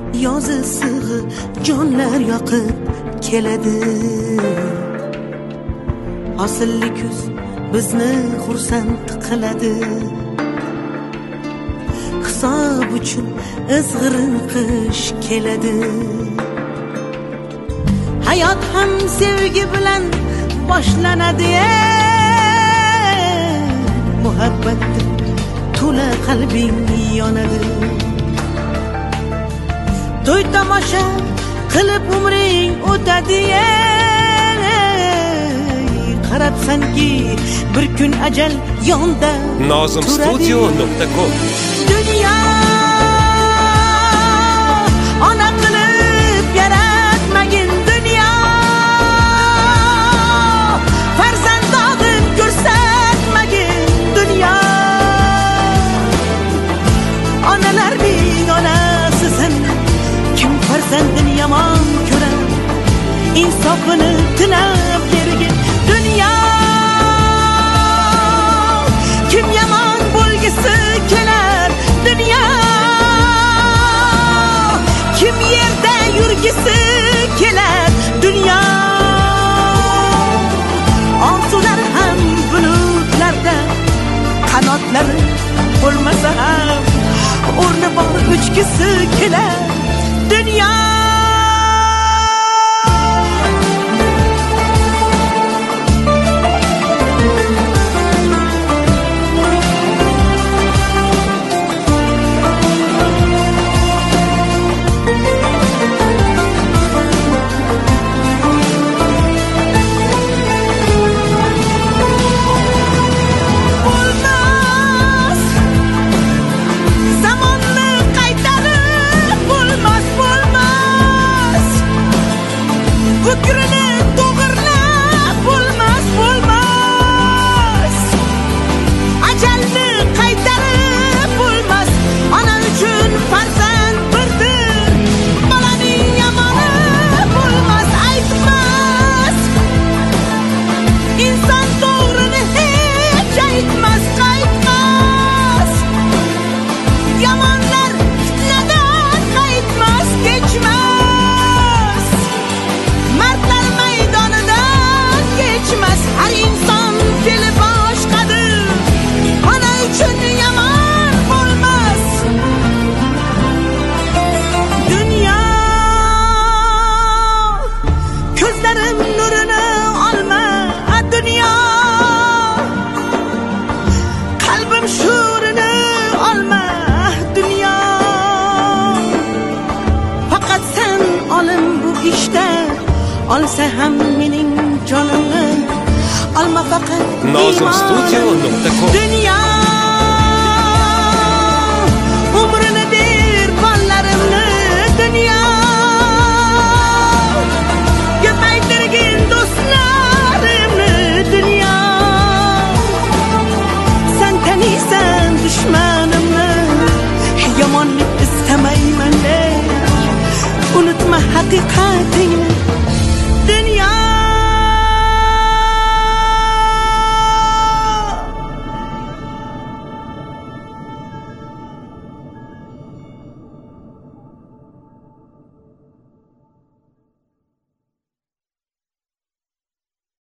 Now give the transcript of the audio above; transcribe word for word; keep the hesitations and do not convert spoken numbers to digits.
yozi sig'i jonlar yoqib keladi. Hosilli kuz bizni xursand qiladi. Hisob uchun izg'irin qish keladi. Hayot ham sevgi bilan boshlanadi. Muhabbatda to'la qalbing yonadi. To'y tomosha qilib umring o'tadi. Qarabsanki bir kun ajal yonda nozim studio nuqta com. Dunyo ona qilib yaratmagin. Dunyo farzandog'in ko'rsatmagin. Dunyo onalarning onasisan. Kim farzandini yomon ko'rar, insofini tilab bergin. Dünya kim yaman bo'lgisi kelar. Dünya kim yerda yurgisi kelar. Dünya orzular ham bulutlarda, qanotlari bo'lmasa ham o'rni bor uchgisi kelar. Dünya olsa ham mening jonimni olma faqat nozim studio nuqta com. Dunyo umrini ber bolalarimni. Dunyo ko'paytirgin do'stlarimni. Dunyo sen taniysan dushmanimni. Yomonlik istamayman deb unutma haqiqatingni.